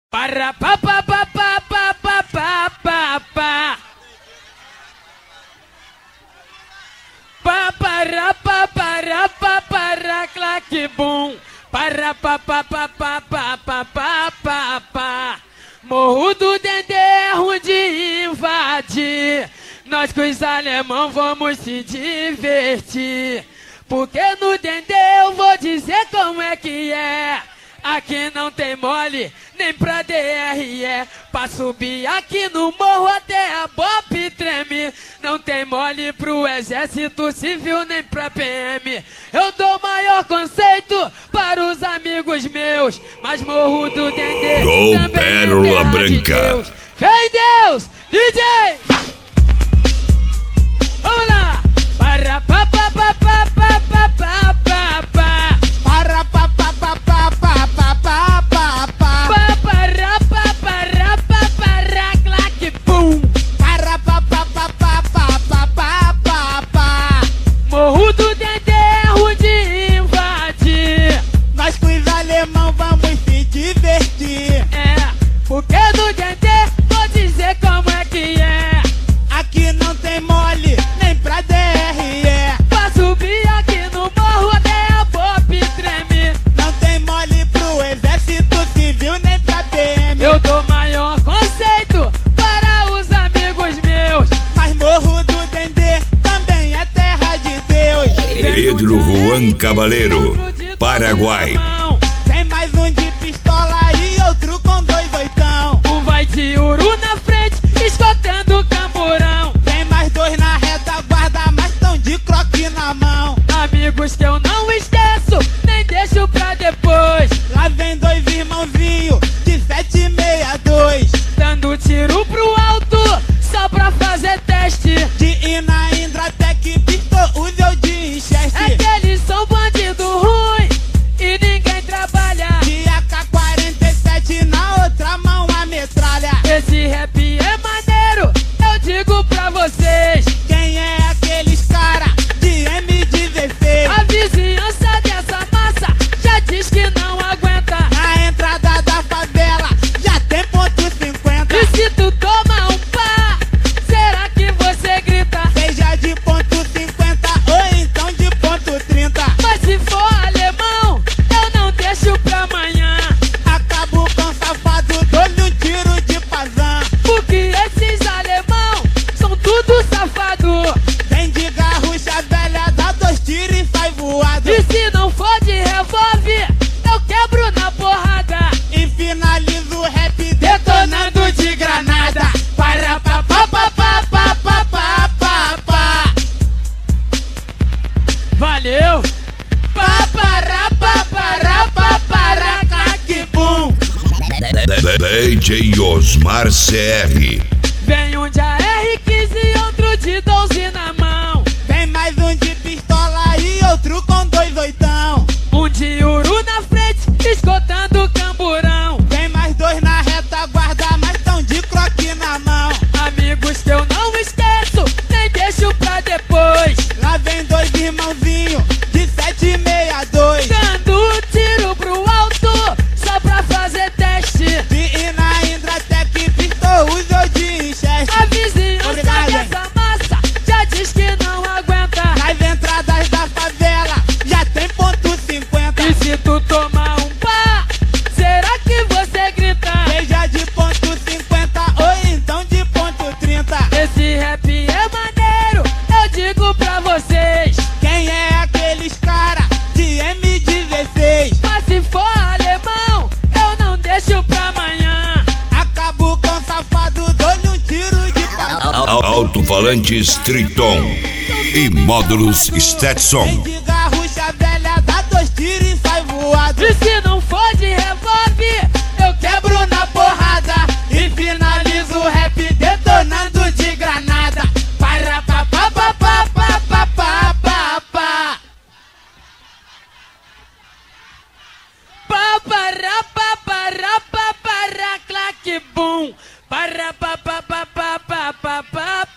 Para pa pa pa pa pa pa pa pa pa. Pa para pa para pa para claque bum. Para pa pa pa pa pa pa pa pa pa. Morro do Dendê é ruim de invadir. Nós com os alemão vamos se divertir. Porque no Dendê eu vou dizer como é que é. Aqui não tem mole, nem pra DRE. Pra subir aqui no morro até a BOP treme. Não tem mole pro exército civil, nem pra PM. Eu dou maior conceito para os amigos meus. Mas morro do Dendê Gol Pérola Branca. Vem Deus, DJ! Vamos lá! Para pa pa pa pa pa pa pa pa pa. Para pa pa pa pa pa pa pa pa pa. Pa para pa para pa para claque pum. Para pa pa pa pa pa pa pa pa pa. Morro do Dendê é ruim de invadir. Nós com os alemão vamos se divertir. É, porque no Dendê vou dizer como é que é. Aqui não tem mole, nem pra DRE. Pra subir aqui no morro até a BOP treme. Não tem mole pro exército civil, nem pra PM. Eu dou maior conceito para os amigos meus. Mas morro do Dendê também é terra de Deus. Pedro Juan Cabaleiro, Paraguai. Tem mais um de pistola e outro com 2 oitão. Um vai de uru na frente, escotando o camburão. Tem mais 2 na retaguarda, mas tão de croque na mão. Amigos que eu não esqueço, nem deixo pra depois. Lá vem 2 irmãozinhos de 762. Dando tiro pro alto, só pra fazer teste. De Ina Indratec, Pistol, Uzel de Winchester. É que eles são bandido ruim e ninguém trabalha. De AK-47 na outra mão a metralha. Esse rap é maneiro, eu digo pra vocês. Quem é aqueles cara de M16? A vizinhança dessa massa já diz que não aguenta. Na entrada da favela já tem ponto 50. E se tu toma um pá, será que você grita? Seja de ponto 50 ou então de ponto 30. Mas se for alemão, eu não deixo pra amanhã. Acabo com safado, dou-lhe um tiro de pazão. Porque esses alemão são tudo safado. Vem de garrucha velha, dá 2 tiros e sai voado. E se não for de revólver, eu quebro na porrada. E finalizo o rap detonando de granada. Para pa pa pa pa pa pa pa pa pa. Valeu! Pa para pa para pa para claque bum. DJ Osmar CR. Vem um de AR-15 e outro de 12 na mão. Vem mais um de pistola e outro com 2 oitão. Um de uru na frente, escotando o camburão. Vem mais 2 na retaguarda, mas tão de croque na mão. Amigos que eu não esqueço, nem deixo pra depois. Lá vem 2 irmãozinhos de 762. Dando tiro pro alto, só pra fazer teste. De Ina Indratec, Pistol, Uzel de Winchester. A vizinhança Obrigado, hein? dessa massa já diz que não aguenta. Nas entradas da favela já tem ponto 50. E se tu tomar um pá, será que você grita? Seja de ponto 50 ou então de ponto 30. Esse rap é maneiro, eu digo pra vocês. Quem é aqueles cara de M16? Mas se for alemão, eu não deixo pra amanhã. Acabo com safado, dou-lhe um tiro de pau. Alto-falantes Triton e módulos Stetson. Vem de garrucha velha, dá 2 tiros e sai voado. E se não for de revólver, eu Quebro na porrada e finalizo o rap detonando de granada. Para pa pa pa pa pa pa pa pa pa. pa para pa para pa para claque bum. Para pa pa pa pa pa pa pa